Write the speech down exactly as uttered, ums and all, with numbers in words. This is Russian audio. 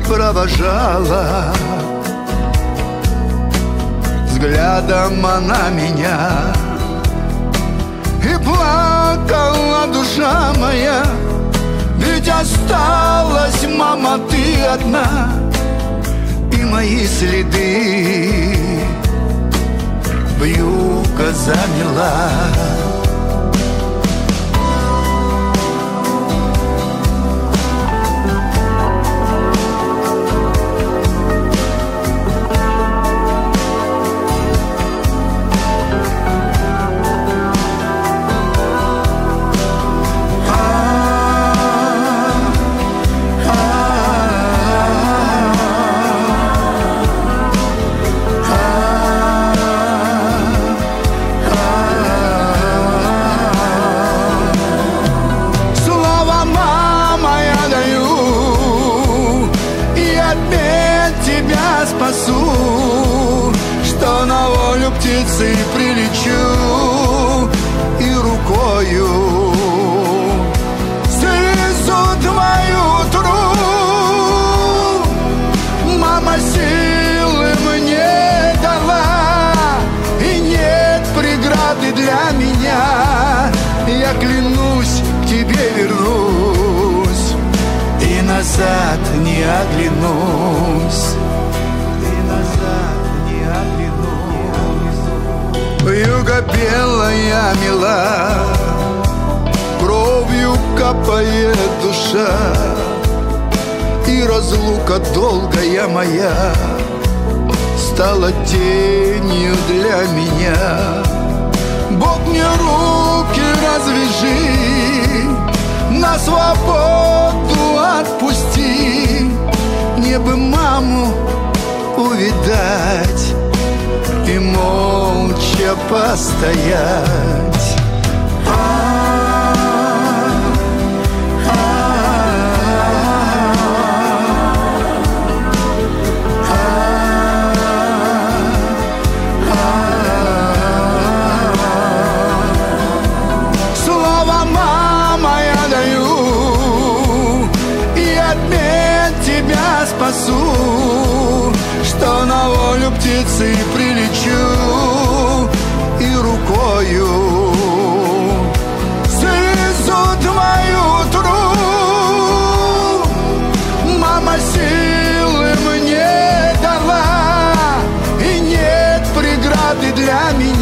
провожала. Взглядом она меня, и плакала душа моя. Ведь осталась, мама, ты одна, и мои следы вьюга замела. Спасу, что на волю птицы прилечу, и рукою слезу твою тру. Мама силы мне дала, и нет преграды для меня. Я клянусь, к тебе вернусь и назад не оглянусь. Вьюга белая мила, кровью капает душа, и разлука долгая моя стала тенью для меня. Бог мне руки развяжи, на свободу отпусти. Мне бы маму увидать и молча постоять. Слово, мама, я даю, и обмен тебя спасу, что на волю птицы прилечу, и рукою слезу твою тру. Мама силы мне дала, и нет преграды для меня.